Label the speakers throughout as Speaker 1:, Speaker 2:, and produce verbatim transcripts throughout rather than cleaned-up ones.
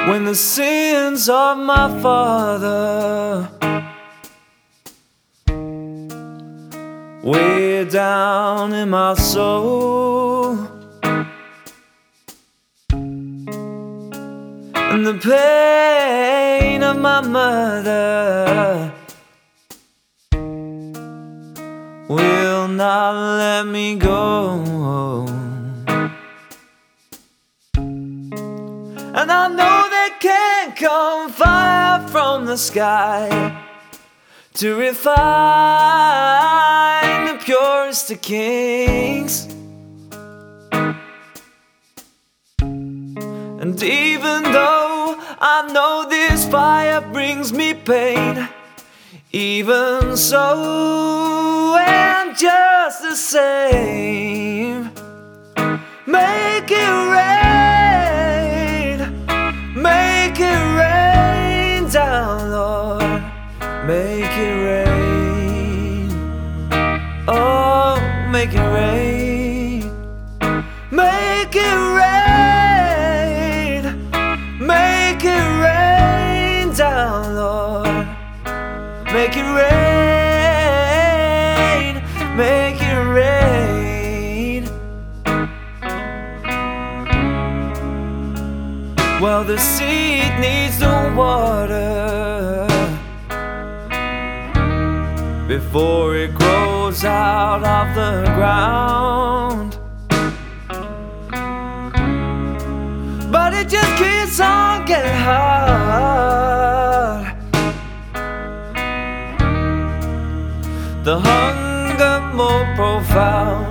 Speaker 1: when the sins of my father way down in my soul, and the pain of my mother will not let me go. And I know there can't come fire from the sky to refine the purest of kings. And even though I know this fire brings me pain, even so, and just the same, make it rain, make it rain down, Lord, make it rain, oh, make it rain, make it rain, make it rain down, Lord, make it rain, make it rain. Well, the seed needs the water before it grows out of the ground, but it just keeps on getting hard. The hunger more profound.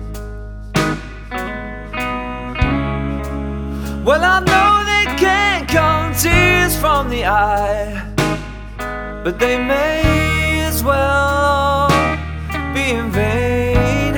Speaker 1: Well, I know they can't come tears from the eye, but they may as well be in vain.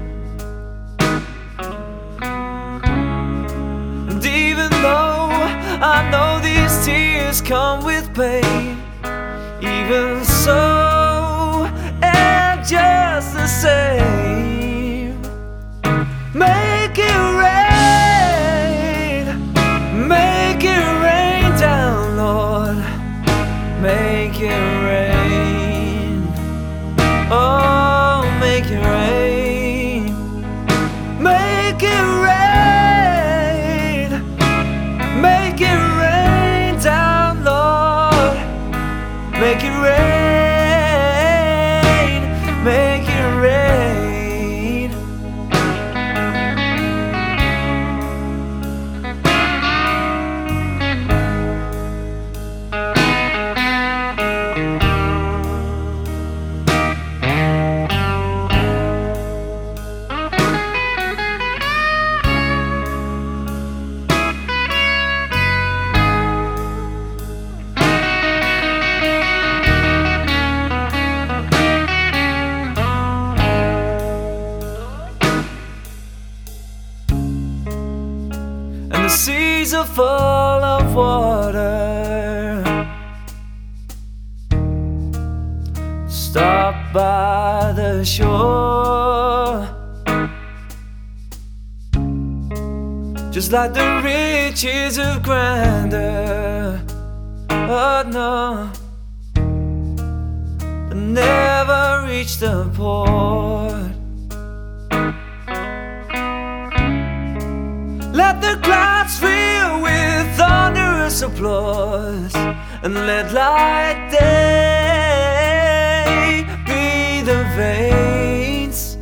Speaker 1: And even though I know these tears come with pain, even so, and just the same, make it rain, make it rain down, Lord, make it rain, oh, make it rain, make it rain, make it rain down, Lord, make it rain, make it rain. And the seas are full of water. Stop by the shore, just like the riches of grandeur. Oh no, they never reach the port. Let the clouds fill with thunderous applause, and let light day be the veins,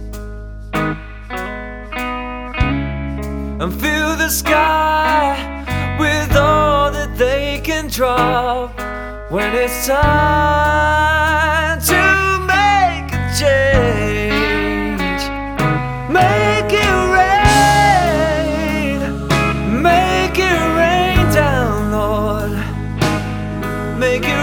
Speaker 1: and fill the sky with all that they can drop when it's time to make a change. Make it rain, make it rain down, Lord, make it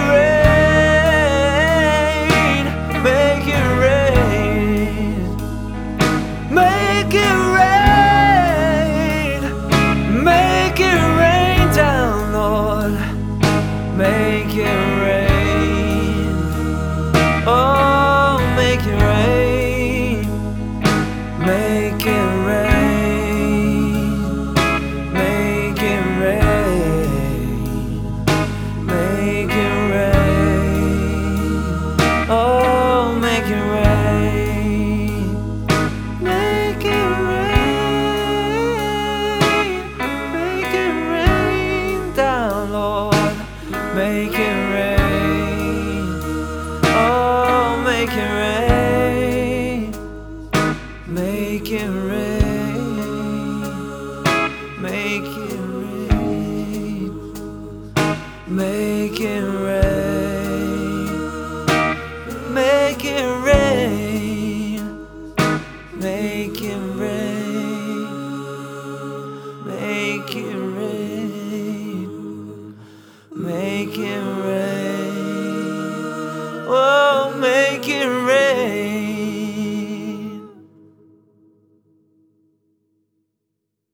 Speaker 1: rain, make it rain, make it rain, make it rain down, Lord, make it rain. it rain, make it rain, make it rain, make it rain, make it rain, make it rain, make it rain.